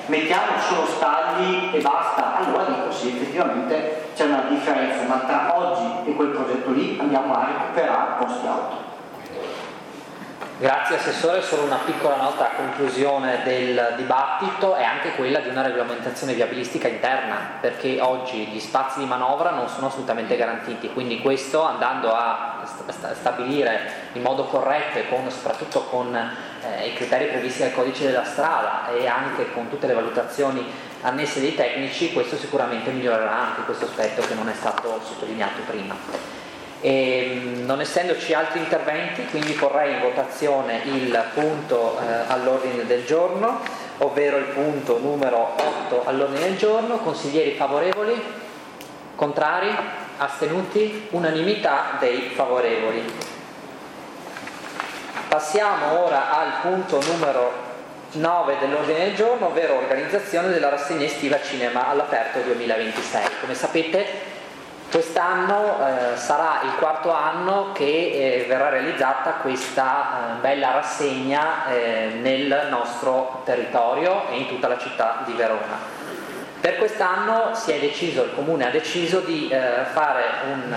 mettiamo solo stalli e basta, allora dico sì, effettivamente c'è una differenza, ma tra oggi e quel progetto lì andiamo a recuperare posti auto. Grazie Assessore, solo una piccola nota a conclusione del dibattito è anche quella di una regolamentazione viabilistica interna, perché oggi gli spazi di manovra non sono assolutamente garantiti, quindi questo andando a stabilire in modo corretto e con, soprattutto con eh, i criteri previsti dal codice della strada e anche con tutte le valutazioni annesse dei tecnici, questo sicuramente migliorerà anche questo aspetto che non è stato sottolineato prima. E, non essendoci altri interventi, quindi porrei in votazione il punto eh, all'ordine del giorno, ovvero il punto numero otto all'ordine del giorno. Consiglieri favorevoli? Contrari? Astenuti? Unanimità dei favorevoli. Passiamo ora al punto numero nove dell'ordine del giorno, ovvero organizzazione della rassegna estiva Cinema all'aperto duemilaventisei. Come sapete, quest'anno eh, sarà il quarto anno che eh, verrà realizzata questa eh, bella rassegna eh, nel nostro territorio e in tutta la città di Verona. Per quest'anno si è deciso, il Comune ha deciso di eh, fare un,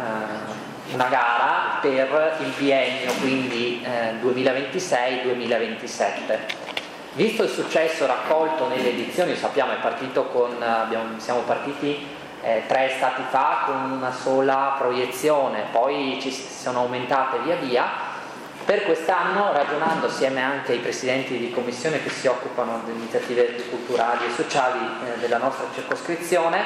eh, una gara per il biennio, quindi eh, duemilaventisei duemilaventisette. Visto il successo raccolto nelle edizioni, sappiamo è partito con, abbiamo, siamo partiti Eh, tre estati fa con una sola proiezione, poi ci sono aumentate via via. Per quest'anno, ragionando assieme anche ai presidenti di commissione che si occupano delle iniziative culturali e sociali eh, della nostra circoscrizione,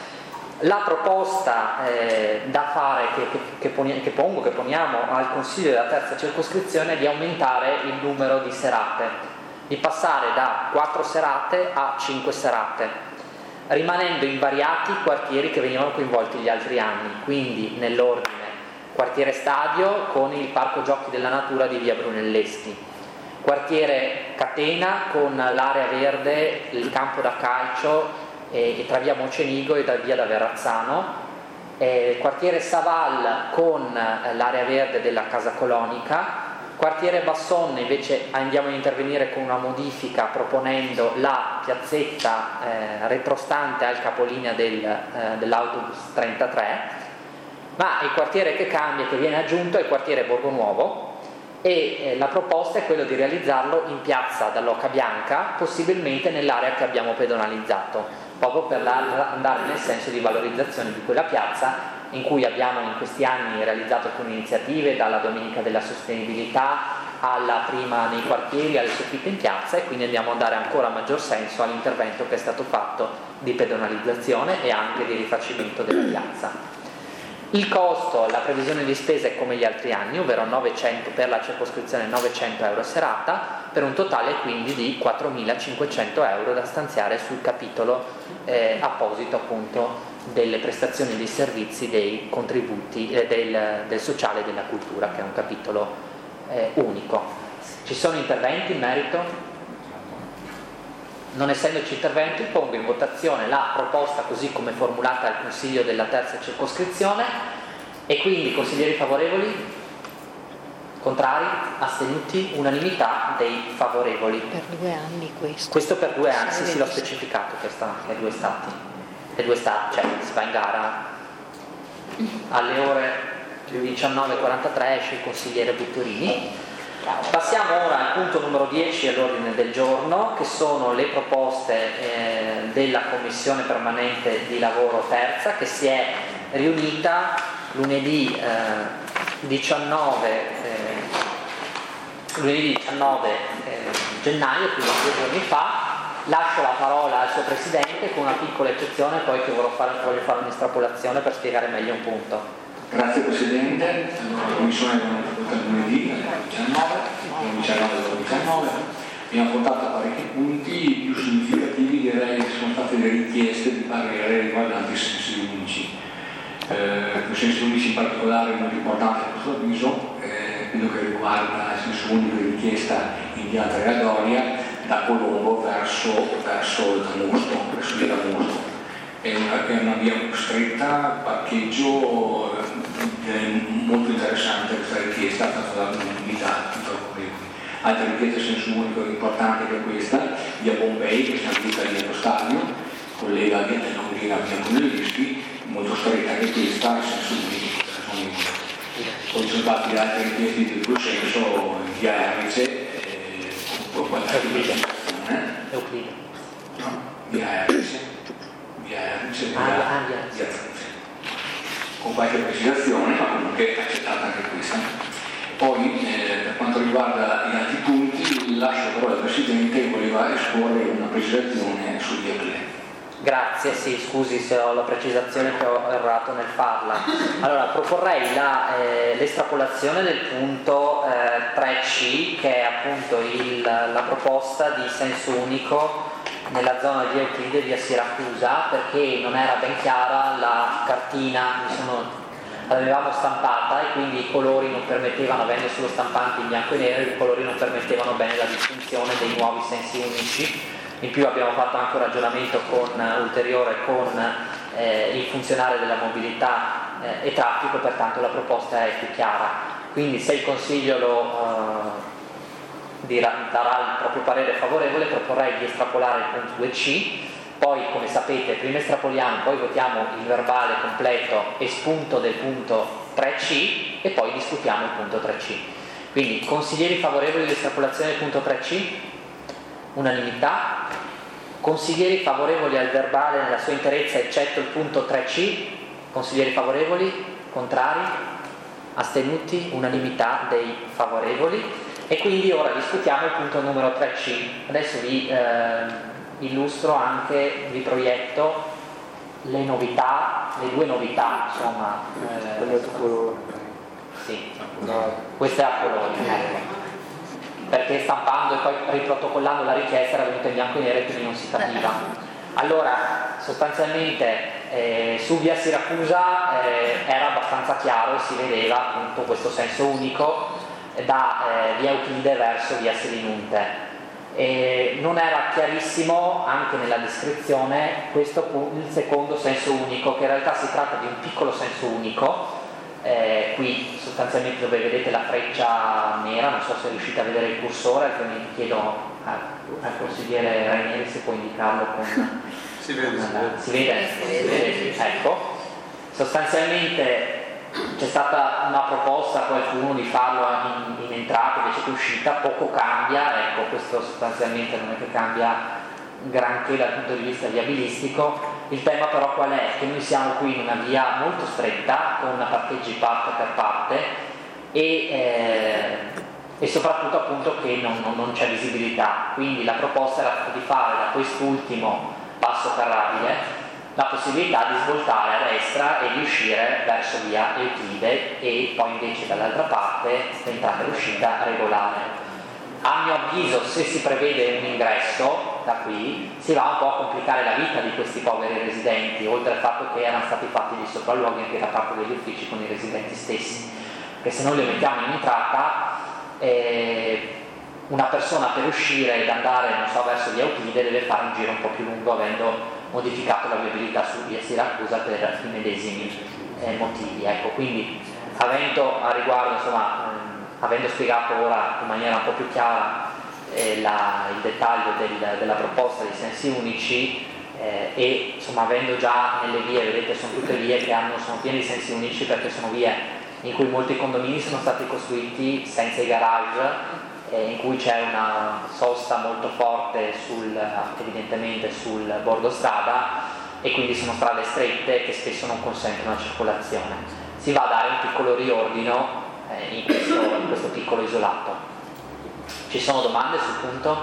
la proposta eh, da fare che, che, che, poni, che pongo, che poniamo al Consiglio della terza circoscrizione è di aumentare il numero di serate, di passare da quattro serate a cinque serate, rimanendo invariati i quartieri che venivano coinvolti gli altri anni, quindi nell'ordine quartiere Stadio con il Parco Giochi della Natura di via Brunelleschi, quartiere Catena con l'area verde, il campo da calcio e, e tra via Mocenigo e da via da Verrazzano, eh, quartiere Saval con l'area verde della Casa Colonica, quartiere Bassonne invece andiamo a intervenire con una modifica proponendo la piazzetta eh, retrostante al capolinea del, eh, dell'autobus trentatré, ma il quartiere che cambia, che viene aggiunto, è il quartiere Borgonuovo e eh, la proposta è quella di realizzarlo in piazza Dall'Oca Bianca, possibilmente nell'area che abbiamo pedonalizzato, proprio per andare nel senso di valorizzazione di quella piazza in cui abbiamo in questi anni realizzato alcune iniziative, dalla Domenica della Sostenibilità alla prima nei quartieri, alle soffitte in piazza, e quindi andiamo a dare ancora maggior senso all'intervento che è stato fatto di pedonalizzazione e anche di rifacimento della piazza. Il costo, la previsione di spesa è come gli altri anni, ovvero novecento per la circoscrizione, novecento euro a serata, per un totale quindi di quattromilacinquecento euro da stanziare sul capitolo eh, apposito appunto delle prestazioni dei servizi, dei contributi eh, del, del sociale e della cultura, che è un capitolo eh, unico. Ci sono interventi in merito? Non essendoci interventi, pongo in votazione la proposta così come formulata al Consiglio della terza circoscrizione e quindi consiglieri favorevoli? Contrari? Astenuti? Unanimità dei favorevoli. Per due anni questo. Questo per due anni, sì, sì, l'ho specificato, questa è due stati. E due stati, cioè si va in gara alle ore diciannove e quarantatré, esce il consigliere Butturini. Passiamo ora al punto numero dieci all'ordine del giorno, che sono le proposte eh, della Commissione Permanente di Lavoro Terza, che si è riunita lunedì eh, diciannove, eh, lunedì diciannove eh, gennaio, quindi due giorni fa. Lascio la parola al suo Presidente con una piccola eccezione, poi che voglio fare, voglio fare un'estrapolazione per spiegare meglio un punto. Grazie Presidente. Allora, la Commissione è venuta lunedì alle diciannove, alle diciannove alle diciannove, abbiamo portato parecchi punti, i più significativi direi che sono state le richieste di parere riguardanti i sensi unici. Eh, i sensi unici in particolare molto importante a questo avviso, eh, quello che riguarda il senso unico di richiesta in via Gregoria da Colombo verso, verso il Damusto, verso via Damusto. È una, è una via stretta, parcheggio, è molto interessante questa richiesta fatta da un'unità. altre richieste a senso unico importanti che questa, via Pompei, che siamo tutta lì allo stadio, collega via del collega via Brunelleschi, molto stretta che questa, a senso unico. Poi sono stati altri richiesti di tutto senso, via Errice, eh, con qualche precisazione. Euclide. No, via Errice, via Errice, via, Ah, via Errice. Con qualche precisazione, ma comunque accettata anche questa. Poi, eh, per quanto riguarda gli altri punti, lascio però al Presidente che voleva esporre una precisazione su via Cle. Grazie, sì, scusi se ho la precisazione che ho errato nel farla. Allora, proporrei la, eh, l'estrapolazione del punto eh, tre C, che è appunto il, la proposta di senso unico nella zona di Euclide via Siracusa, perché non era ben chiara la cartina, mi sono, l'avevamo stampata e quindi i colori non permettevano, avendo solo stampanti in bianco e nero, i colori non permettevano bene la distinzione dei nuovi sensi unici. In più abbiamo fatto anche un ragionamento con, ulteriore con eh, il funzionario della mobilità eh, e traffico, pertanto la proposta è più chiara. Quindi se il Consiglio lo, eh, dirà, darà il proprio parere favorevole, proporrei di estrapolare il punto due C, poi come sapete prima estrapoliamo, poi votiamo il verbale completo e spunto del punto tre C e poi discutiamo il punto tre C. Quindi consiglieri favorevoli all'estrapolazione del punto tre C? Unanimità. Consiglieri favorevoli al verbale nella sua interezza eccetto il punto tre C? Consiglieri favorevoli? Contrari? Astenuti? Unanimità dei favorevoli. E quindi ora discutiamo il punto numero tre C. Adesso vi eh, illustro anche, vi proietto le novità, le due novità, insomma. Eh, sì, questo è a colori. Ecco. Perché stampando e poi riprotocollando la richiesta era venuta in bianco e nero e quindi non si capiva. Allora, sostanzialmente eh, su via Siracusa eh, era abbastanza chiaro e si vedeva appunto questo senso unico da eh, via Euclide verso via Selinunte. E non era chiarissimo anche nella descrizione questo, il secondo senso unico, che in realtà si tratta di un piccolo senso unico. Eh, qui sostanzialmente dove vedete la freccia nera, non so se riuscite a vedere il cursore, altrimenti chiedo al, al consigliere Rainieri se può indicarlo con... Si vede, con, si vede. Si vede? Si vede? Ecco, sostanzialmente c'è stata una proposta a qualcuno di farlo in, in entrata invece che uscita, poco cambia, ecco, questo sostanzialmente non è che cambia granché dal punto di vista viabilistico. Il tema però qual è? Che noi siamo qui in una via molto stretta con una parcheggi parte per parte e, eh, e soprattutto appunto che non, non, non c'è visibilità, quindi la proposta era di fare da quest'ultimo passo carrabile la possibilità di svoltare a destra e di uscire verso via Euclide e poi invece dall'altra parte l'entrata e l'uscita regolare. A mio avviso, se si prevede un ingresso da qui, si va un po' a complicare la vita di questi poveri residenti, oltre al fatto che erano stati fatti dei sopralluoghi anche da parte degli uffici con i residenti stessi. Perché se noi li mettiamo in entrata, eh, una persona per uscire ed andare, non so, verso via Euclide deve fare un giro un po' più lungo, avendo modificato la viabilità su via Siracusa per i medesimi eh, motivi. Ecco, quindi, avendo a riguardo, insomma, avendo spiegato ora in maniera un po' più chiara eh, la, il dettaglio del, della proposta dei sensi unici eh, e insomma avendo già nelle vie, vedete sono tutte vie che hanno, sono piene di sensi unici perché sono vie in cui molti condomini sono stati costruiti senza i garage, eh, in cui c'è una sosta molto forte sul, evidentemente sul bordo strada e quindi sono strade strette che spesso non consentono la circolazione. Si va a dare un piccolo riordino In questo, in questo piccolo isolato. Ci sono domande sul punto?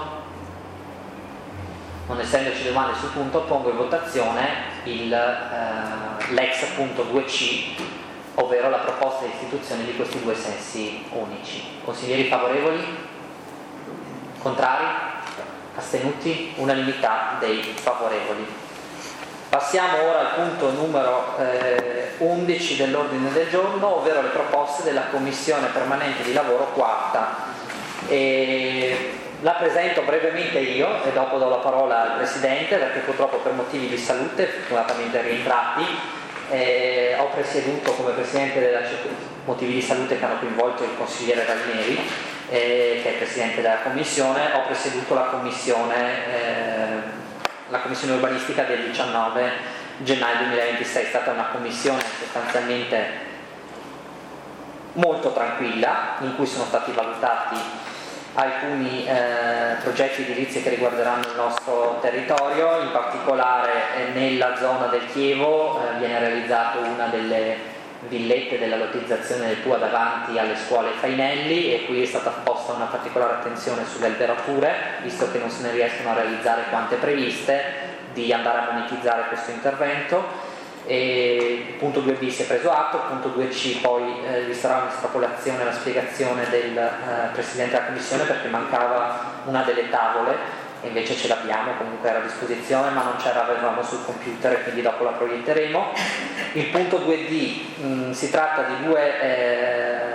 Non essendoci domande sul punto, pongo in votazione il, eh, l'ex punto due C, ovvero la proposta di istituzione di questi due sensi unici. Consiglieri favorevoli? Contrari? Astenuti? Unanimità dei favorevoli. Passiamo ora al punto numero eh, undici dell'ordine del giorno, ovvero le proposte della Commissione Permanente di Lavoro quarta. E la presento brevemente io e dopo do la parola al Presidente, perché purtroppo per motivi di salute, fortunatamente rientrati, eh, ho presieduto come Presidente della motivi di salute che hanno coinvolto il consigliere Rainieri. eh, che è Presidente della Commissione. Ho presieduto la Commissione, eh, la commissione urbanistica del diciannove gennaio duemilaventisei. È stata una commissione sostanzialmente molto tranquilla, in cui sono stati valutati alcuni eh, progetti edilizi che riguarderanno il nostro territorio. In particolare eh, nella zona del Chievo eh, viene realizzato una delle villette della lottizzazione del Pua davanti alle scuole Fainelli, e qui è stata posta una particolare attenzione sulle alberature, visto che non se ne riescono a realizzare quante previste, di andare a monetizzare questo intervento. E il punto due B si è preso atto, il punto due C poi eh, vi sarà un'estrapolazione, la spiegazione del eh, Presidente della Commissione, perché mancava una delle tavole e invece ce l'abbiamo, comunque era a disposizione, ma non ce l'avevamo sul computer e quindi dopo la proietteremo. Il punto due D mh, si tratta di due, eh,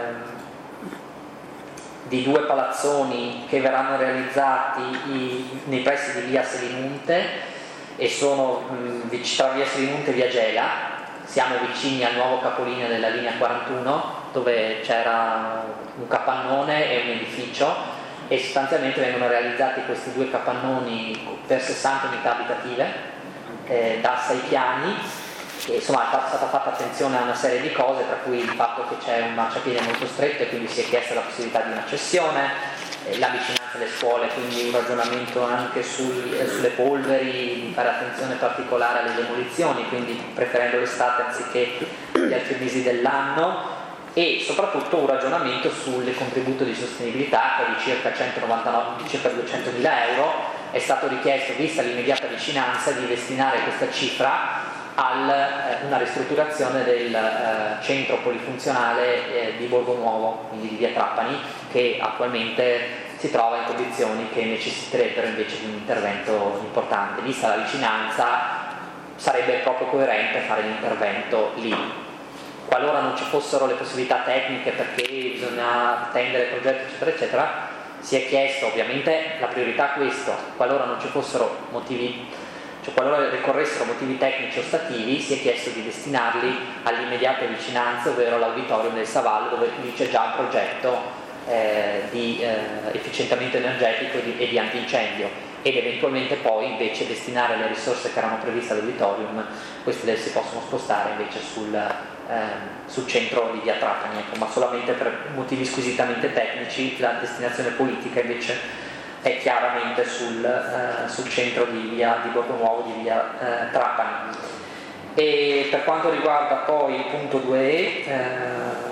di due palazzoni che verranno realizzati i, nei pressi di via Selinunte, e sono mh, tra via Selinunte e via Gela. Siamo vicini al nuovo capolinea della linea quarantuno, dove c'era un capannone e un edificio, e sostanzialmente vengono realizzati questi due capannoni per sessanta unità abitative eh, da sei piani. E, insomma, è stata fatta attenzione a una serie di cose, tra cui il fatto che c'è un marciapiede molto stretto e quindi si è chiesta la possibilità di una cessione, eh, la vicinanza alle scuole, quindi un ragionamento anche sui, eh, sulle polveri, di fare attenzione particolare alle demolizioni, quindi preferendo l'estate anziché gli altri mesi dell'anno, e soprattutto un ragionamento sul contributo di sostenibilità, che è di circa centonovantanove, di circa duecentomila euro. È stato richiesto, vista l'immediata vicinanza, di destinare questa cifra a eh, una ristrutturazione del eh, centro polifunzionale eh, di Borgo Nuovo, quindi di via Trapani, che attualmente si trova in condizioni che necessiterebbero invece di un intervento importante. Vista la vicinanza, sarebbe proprio coerente fare l'intervento lì. Qualora non ci fossero le possibilità tecniche, perché bisogna attendere il progetto eccetera eccetera, si è chiesto, ovviamente la priorità è questo, qualora non ci fossero motivi, cioè qualora ricorressero motivi tecnici o ostativi, si è chiesto di destinarli all'immediata vicinanza, ovvero all'auditorium del Savallo, dove lì c'è già un progetto eh, di eh, efficientamento energetico e di, e di antincendio, ed eventualmente poi invece destinare le risorse che erano previste all'auditorium, queste si possono spostare invece sul, eh, sul centro di via Trapani, ecco, ma solamente per motivi squisitamente tecnici. La destinazione politica invece è chiaramente sul, eh, sul centro di via di Borgo Nuovo, di via eh, Trapani. E per quanto riguarda poi il punto due E, eh,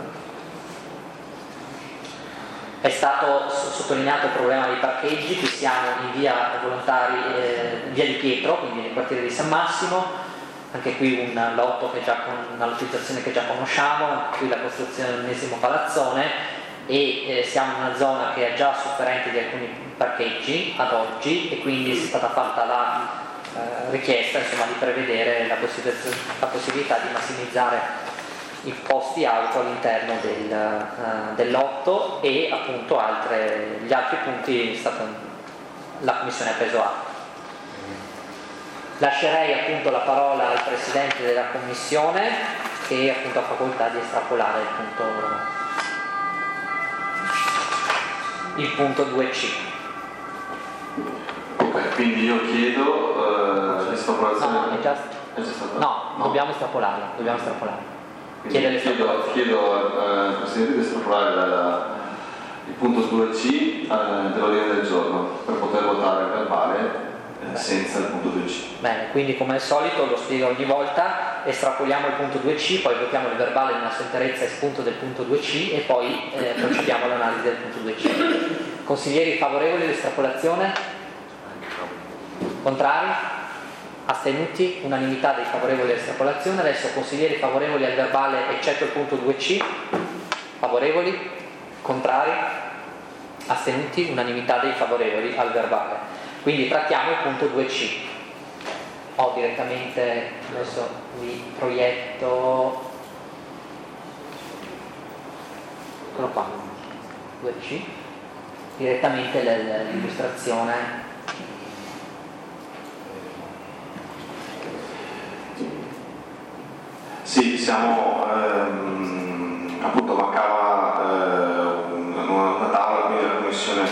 è stato sottolineato il problema dei parcheggi. Qui siamo in via Volontari, eh, via di Pietro, quindi nel quartiere di San Massimo. Anche qui un lotto che già con una lottizzazione che già conosciamo, qui la costruzione dell'ennesimo palazzone, e eh, siamo in una zona che è già sofferente di alcuni parcheggi ad oggi, e quindi è stata fatta la eh, richiesta, insomma, di prevedere la, possibilità, la possibilità di massimizzare i posti auto all'interno del, uh, del lotto, e appunto altre, gli altri punti è stata, la Commissione ha preso atto. Lascerei appunto la parola al Presidente della Commissione, che appunto ha facoltà di estrapolare il punto, il punto due C. Ok, quindi io chiedo uh, l'estrapolazione. No, no, è già, è già stato... no, no, dobbiamo estrapolarla, dobbiamo estrapolarla. Quindi chiedo, chiedo al uh, Presidente di estrapolare la, la, il punto due C uh, dell'ordine del giorno per poter votare il verbale eh, senza il punto due C. Bene, quindi come al solito lo spiego ogni volta: estrapoliamo il punto due C, poi votiamo il verbale nella sua interezza espunto del punto due C, e poi eh, procediamo all'analisi del punto due C. Consiglieri favorevoli all'estrapolazione? Contrari? Astenuti? Unanimità dei favorevoli all'estrapolazione. Adesso consiglieri favorevoli al verbale eccetto il punto due C? Favorevoli? Contrari? Astenuti? Unanimità dei favorevoli al verbale. Quindi trattiamo il punto due C. Ho direttamente, adesso vi proietto, eccolo qua, due C, direttamente l'illustrazione. Sì, siamo ehm, appunto mancava eh, una, una tavola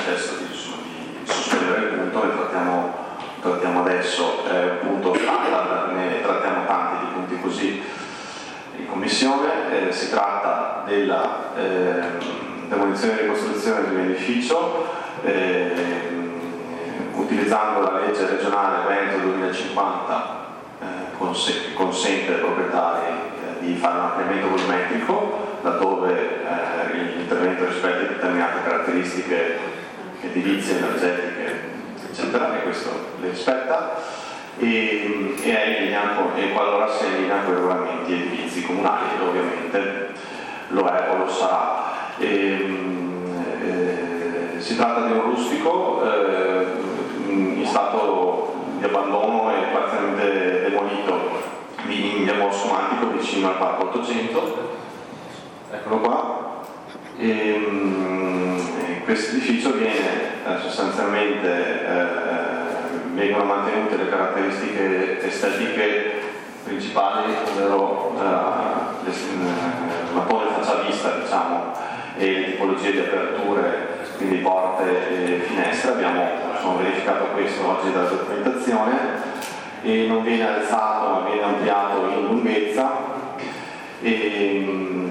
chiesto di, di sospendere il punto, ne trattiamo, trattiamo adesso, è un punto standard, ne trattiamo tanti di punti così in commissione. Eh, si tratta della eh, demolizione e ricostruzione di un edificio eh, utilizzando la legge regionale Veneto duemilacinquanta che consente ai proprietari eh, di fare un ampliamento volumetrico laddove eh, l'intervento rispetta a determinate caratteristiche edilizie, energetiche, eccetera, e questo le rispetta e, e è in linea con, e qualora sia in linea con i regolamenti edilizi comunali, ovviamente lo è o lo sarà. E, eh, si tratta di un rustico eh, in stato di abbandono e parzialmente demolito in via Borso Mantico vicino al Parco ottocento, eccolo qua. E, um, questo edificio viene eh, sostanzialmente eh, vengono mantenute le caratteristiche estetiche principali, ovvero eh, il mattone faccialista, diciamo, e le tipologie di aperture, quindi porte e finestre. Abbiamo insomma, verificato questo oggi dalla documentazione e non viene alzato ma viene ampliato in lunghezza e,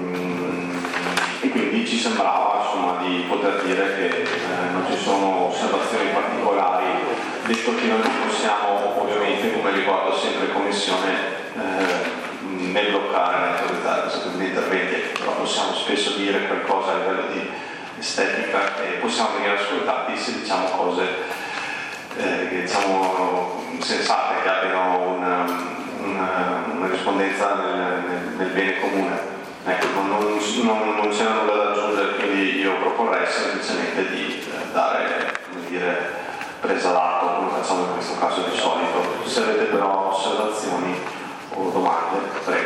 e quindi ci sembrava insomma, di poter dire che eh, non ci sono osservazioni particolari, detto che noi possiamo ovviamente, come ricordo sempre in commissione, eh, nel bloccare, nel autorizzare questo tipo di interventi, però possiamo spesso dire qualcosa a livello di estetica e possiamo venire ascoltati se diciamo cose eh, che diciamo sensate, che abbiano una, una, una rispondenza nel, nel, nel bene comune. Ecco, non, non, non c'era nulla da aggiungere, quindi io proporrei semplicemente di eh, dare, come dire, presa d'atto, come facciamo in questo caso di solito. Se avete però osservazioni o domande, prego.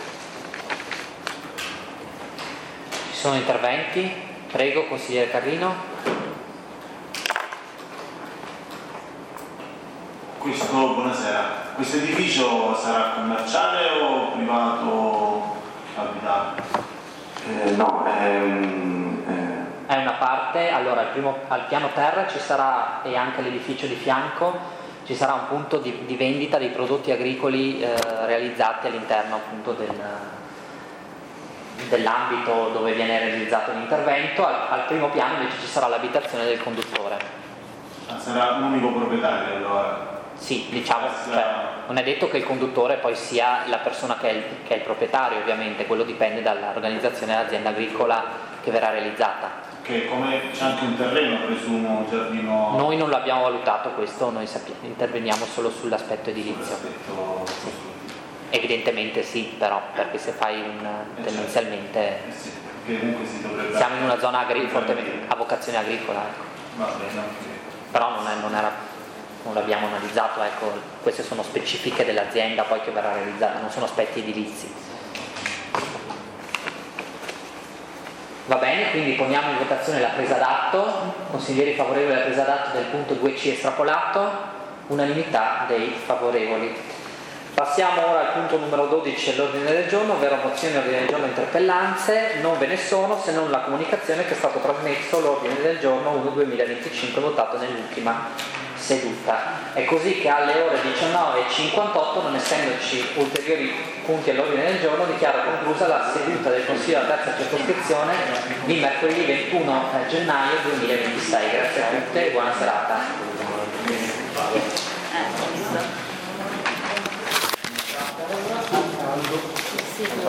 Ci sono interventi? Prego, consigliere Carrino. Questo, buonasera. Questo edificio sarà commerciale o privato abitato? Eh, no, ehm, eh. È una parte, allora al, primo, al piano terra ci sarà, e anche l'edificio di fianco, ci sarà un punto di, di vendita dei prodotti agricoli eh, realizzati all'interno appunto del, dell'ambito dove viene realizzato l'intervento. Al, al primo piano invece ci sarà l'abitazione del conduttore. Ah, sarà un unico proprietario allora? Sì, diciamo, cioè, non è detto che il conduttore poi sia la persona che è, il, che è il proprietario, ovviamente, quello dipende dall'organizzazione dell'azienda agricola che verrà realizzata. Che come c'è anche un terreno, presumo, un giardino. Noi non l'abbiamo valutato questo, noi sappiamo, interveniamo solo sull'aspetto edilizio. Sull'aspetto... Evidentemente sì, però, perché se fai un eh tendenzialmente certo. eh sì, perché comunque si dovrebbe. Siamo in una zona agri- fortemente a vocazione agricola, ecco. Va bene, okay. Però non, è, non, era, non l'abbiamo analizzato, ecco, queste sono specifiche dell'azienda poi che verrà realizzata, non sono aspetti edilizi. Va bene, quindi poniamo in votazione la presa d'atto. Consiglieri favorevoli alla presa d'atto del punto due C estrapolato, unanimità dei favorevoli. Passiamo ora al punto numero dodici dell'ordine del giorno, ovvero mozioni, ordine del giorno e interpellanze. Non ve ne sono, se non la comunicazione che è stato trasmesso l'ordine del giorno uno duemilaventicinque votato nell'ultima seduta. È così che alle ore diciannove e cinquantotto, non essendoci ulteriori punti all'ordine del giorno, dichiaro conclusa la seduta del Consiglio della terza circoscrizione di mercoledì ventuno gennaio duemilaventisei. Grazie a tutte e buona serata.